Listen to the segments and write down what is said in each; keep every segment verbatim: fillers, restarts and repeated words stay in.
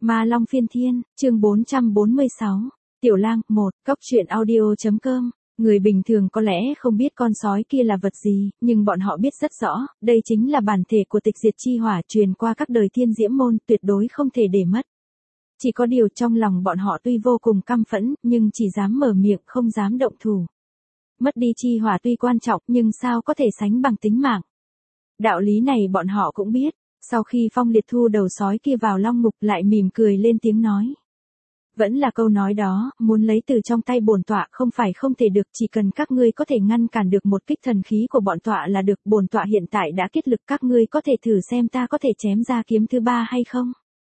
Ma Long Phiên Thiên, chương bốn trăm bốn mươi sáu. Tiểu Lang, một, Cốc truyện audio.com. Người bình thường có lẽ không biết con sói kia là vật gì, nhưng bọn họ biết rất rõ, đây chính là bản thể của tịch diệt chi hỏa truyền qua các đời Thiên Diễm môn, tuyệt đối không thể để mất. Chỉ có điều trong lòng bọn họ tuy vô cùng căm phẫn, nhưng chỉ dám mở miệng không dám động thủ. Mất đi chi hỏa tuy quan trọng, nhưng sao có thể sánh bằng tính mạng. Đạo lý này bọn họ cũng biết. Sau khi Phong Liệt thu đầu sói kia vào long ngục lại mỉm cười lên tiếng nói. Vẫn là câu nói đó, muốn lấy từ trong tay bổn tọa không phải không thể được, chỉ cần các ngươi có thể ngăn cản được một kích thần khí của bọn tọa là được, bổn tọa hiện tại đã kết lực, các ngươi có thể thử xem ta có thể chém ra kiếm thứ ba hay không.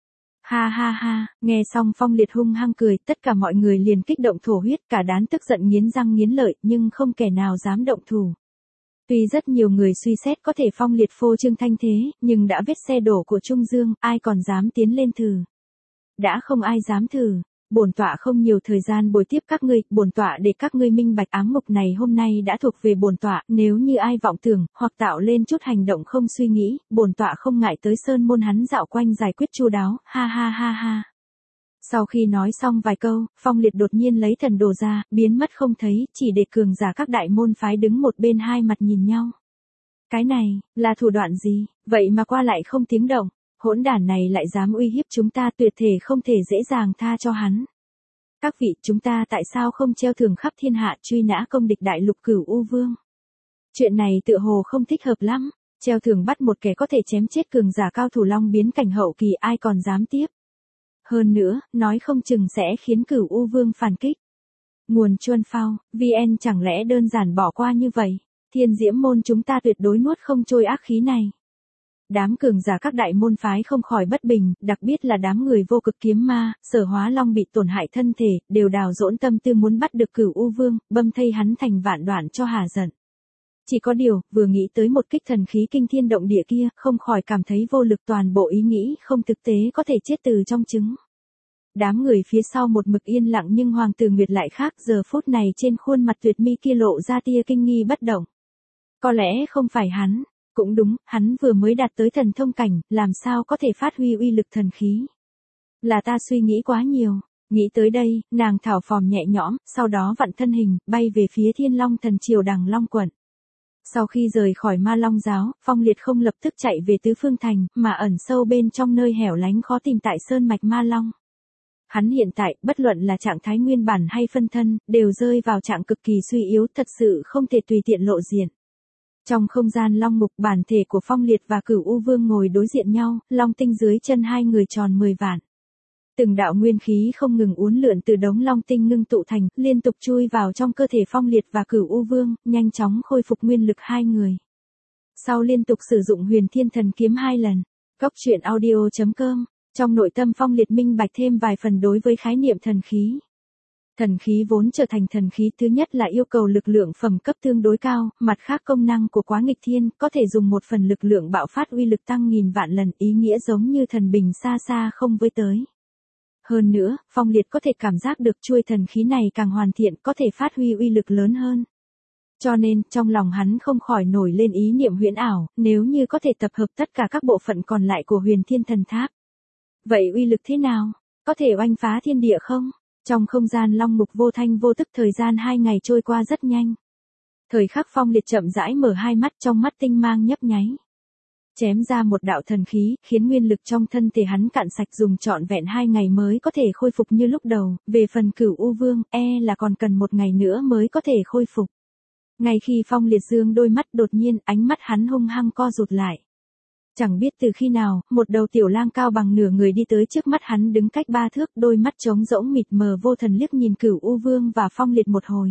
Ha ha ha, nghe xong Phong Liệt hung hăng cười, tất cả mọi người liền kích động thổ huyết, cả đám tức giận nghiến răng nghiến lợi, nhưng không kẻ nào dám động thủ. Tuy rất nhiều người suy xét có thể Phong Liệt phô trương thanh thế, nhưng đã vết xe đổ của Trung Dương, ai còn dám tiến lên thử. Đã không ai dám thử, bổn tọa không nhiều thời gian bồi tiếp các ngươi, bổn tọa để các ngươi minh bạch ám mục này hôm nay đã thuộc về bổn tọa, nếu như ai vọng tưởng, hoặc tạo lên chút hành động không suy nghĩ, bổn tọa không ngại tới sơn môn hắn dạo quanh giải quyết chu đáo, ha ha ha ha. Sau khi nói xong vài câu, Phong Liệt đột nhiên lấy thần đồ ra, biến mất không thấy, chỉ để cường giả các đại môn phái đứng một bên hai mặt nhìn nhau. Cái này, là thủ đoạn gì, vậy mà qua lại không tiếng động, hỗn đản này lại dám uy hiếp chúng ta, tuyệt thể không thể dễ dàng tha cho hắn. Các vị, chúng ta tại sao không treo thưởng khắp thiên hạ truy nã công địch đại lục Cửu U Vương? Chuyện này tựa hồ không thích hợp lắm, treo thưởng bắt một kẻ có thể chém chết cường giả cao thủ long biến cảnh hậu kỳ, ai còn dám tiếp. Hơn nữa, nói không chừng sẽ khiến Cửu U Vương phản kích. Nguồn Chuân Phao, vê en chẳng lẽ đơn giản bỏ qua như vậy, Thiên Diễm môn chúng ta tuyệt đối nuốt không trôi ác khí này. Đám cường giả các đại môn phái không khỏi bất bình, đặc biệt là đám người vô cực kiếm ma, Sở Hóa Long bị tổn hại thân thể, đều đào dỗn tâm tư muốn bắt được Cửu U Vương, băm thây hắn thành vạn đoạn cho hà giận. Chỉ có điều, vừa nghĩ tới một kích thần khí kinh thiên động địa kia, không khỏi cảm thấy vô lực, toàn bộ ý nghĩ không thực tế có thể chết từ trong trứng. Đám người phía sau một mực yên lặng, nhưng Hoàng tử Nguyệt lại khác, giờ phút này trên khuôn mặt tuyệt mi kia lộ ra tia kinh nghi bất động. Có lẽ không phải hắn, cũng đúng, hắn vừa mới đạt tới thần thông cảnh, làm sao có thể phát huy uy lực thần khí. Là ta suy nghĩ quá nhiều. Nghĩ tới đây, nàng thảo phòm nhẹ nhõm, sau đó vặn thân hình, bay về phía Thiên Long Thần Triều Đằng Long Quận. Sau khi rời khỏi Ma Long giáo, Phong Liệt không lập tức chạy về Tứ Phương Thành, mà ẩn sâu bên trong nơi hẻo lánh khó tìm tại Sơn Mạch Ma Long. Hắn hiện tại, bất luận là trạng thái nguyên bản hay phân thân, đều rơi vào trạng cực kỳ suy yếu, thật sự không thể tùy tiện lộ diện. Trong không gian long mục, bản thể của Phong Liệt và Cửu U Vương ngồi đối diện nhau, long tinh dưới chân hai người tròn mười vạn. Từng đạo nguyên khí không ngừng uốn lượn từ đống long tinh ngưng tụ thành, liên tục chui vào trong cơ thể Phong Liệt và Cửu U Vương, nhanh chóng khôi phục nguyên lực hai người. Sau liên tục sử dụng Huyền Thiên Thần Kiếm hai lần, Cốc truyện audio.com, trong nội tâm Phong Liệt minh bạch thêm vài phần đối với khái niệm thần khí. Thần khí vốn trở thành thần khí, thứ nhất là yêu cầu lực lượng phẩm cấp tương đối cao, mặt khác công năng của quá nghịch thiên, có thể dùng một phần lực lượng bạo phát uy lực tăng nghìn vạn lần, ý nghĩa giống như thần bình xa xa không với tới. Hơn nữa, Phong Liệt có thể cảm giác được chuôi thần khí này càng hoàn thiện, có thể phát huy uy lực lớn hơn. Cho nên, trong lòng hắn không khỏi nổi lên ý niệm huyễn ảo, nếu như có thể tập hợp tất cả các bộ phận còn lại của Huyền Thiên Thần Tháp. Vậy uy lực thế nào? Có thể oanh phá thiên địa không? Trong không gian long mục vô thanh vô tức, thời gian hai ngày trôi qua rất nhanh. Thời khắc Phong Liệt chậm rãi mở hai mắt, trong mắt tinh mang nhấp nháy. Chém ra một đạo thần khí, khiến nguyên lực trong thân thể hắn cạn sạch, dùng trọn vẹn hai ngày mới có thể khôi phục như lúc đầu, về phần Cửu U Vương, e là còn cần một ngày nữa mới có thể khôi phục. Ngay khi Phong Liệt dương đôi mắt, đột nhiên, ánh mắt hắn hung hăng co rụt lại. Chẳng biết từ khi nào, một đầu tiểu lang cao bằng nửa người đi tới trước mắt hắn, đứng cách ba thước, đôi mắt trống rỗng mịt mờ vô thần liếc nhìn Cửu U Vương và Phong Liệt một hồi.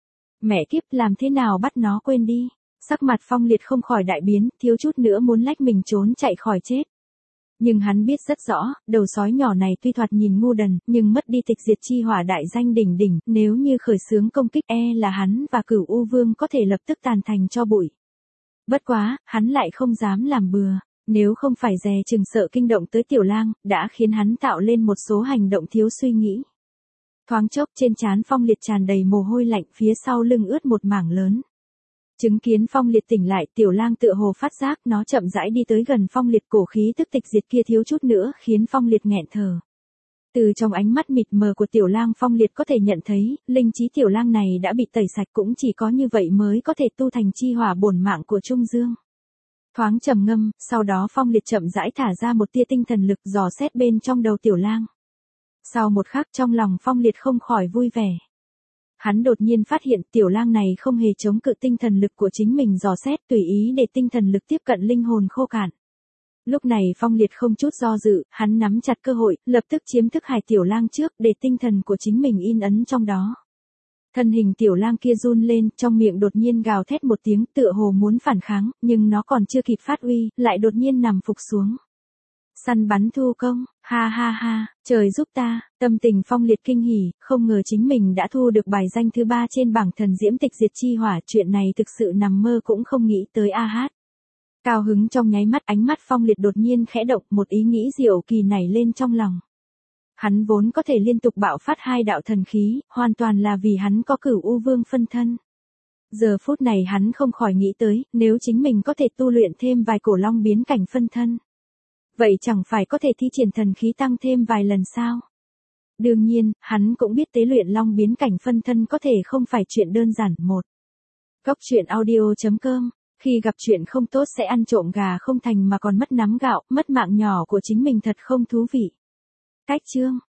Mẹ kiếp, làm thế nào bắt nó quên đi. Sắc mặt Phong Liệt không khỏi đại biến, thiếu chút nữa muốn lách mình trốn chạy khỏi chết. Nhưng hắn biết rất rõ, đầu sói nhỏ này tuy thoạt nhìn ngu đần, nhưng mất đi tịch diệt chi hỏa đại danh đỉnh đỉnh, nếu như khởi xướng công kích, e là hắn và Cửu U Vương có thể lập tức tàn thành cho bụi. Bất quá, hắn lại không dám làm bừa. Nếu không phải dè chừng sợ kinh động tới tiểu lang, đã khiến hắn tạo lên một số hành động thiếu suy nghĩ. Thoáng chốc trên trán Phong Liệt tràn đầy mồ hôi lạnh, phía sau lưng ướt một mảng lớn. Chứng kiến Phong Liệt tỉnh lại, tiểu lang tựa hồ phát giác, nó chậm rãi đi tới gần Phong Liệt, cổ khí tức tịch diệt kia thiếu chút nữa khiến Phong Liệt nghẹn thở. Từ trong ánh mắt mịt mờ của Tiểu Lang Phong Liệt có thể nhận thấy, linh trí Tiểu Lang này đã bị tẩy sạch, cũng chỉ có như vậy mới có thể tu thành chi hỏa bổn mạng của Trung Dương. Thoáng trầm ngâm, sau đó Phong Liệt chậm rãi thả ra một tia tinh thần lực dò xét bên trong đầu Tiểu Lang. Sau một khắc trong lòng Phong Liệt không khỏi vui vẻ. Hắn đột nhiên phát hiện Tiểu Lang này không hề chống cự tinh thần lực của chính mình dò xét, tùy ý để tinh thần lực tiếp cận linh hồn khô cạn. Lúc này Phong Liệt không chút do dự, hắn nắm chặt cơ hội, lập tức chiếm thức hải Tiểu Lang trước để tinh thần của chính mình in ấn trong đó. Thân hình Tiểu Lang kia run lên, trong miệng đột nhiên gào thét một tiếng tựa hồ muốn phản kháng, nhưng nó còn chưa kịp phát uy, lại đột nhiên nằm phục xuống. Săn bắn thu công, ha ha ha, trời giúp ta, tâm tình Phong Liệt kinh hỉ, không ngờ chính mình đã thu được bài danh thứ ba trên bảng thần diễm tịch diệt chi hỏa, chuyện này thực sự nằm mơ cũng không nghĩ tới a hát. Cao hứng trong nháy mắt, ánh mắt Phong Liệt đột nhiên khẽ động, một ý nghĩ diệu kỳ nảy lên trong lòng. Hắn vốn có thể liên tục bạo phát hai đạo thần khí, hoàn toàn là vì hắn có Cửu U Vương phân thân. Giờ phút này hắn không khỏi nghĩ tới, nếu chính mình có thể tu luyện thêm vài cổ long biến cảnh phân thân. Vậy chẳng phải có thể thi triển thần khí tăng thêm vài lần sao? Đương nhiên, hắn cũng biết tế luyện long biến cảnh phân thân có thể không phải chuyện đơn giản. Một. Cốc truyện audio chấm com. Khi gặp chuyện không tốt sẽ ăn trộm gà không thành mà còn mất nắm gạo, mất mạng nhỏ của chính mình thật không thú vị. Cách chương